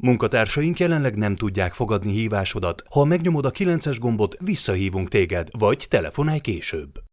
Munkatársaink jelenleg nem tudják fogadni hívásodat. Ha megnyomod a 9-es gombot, visszahívunk téged, vagy telefonálj később.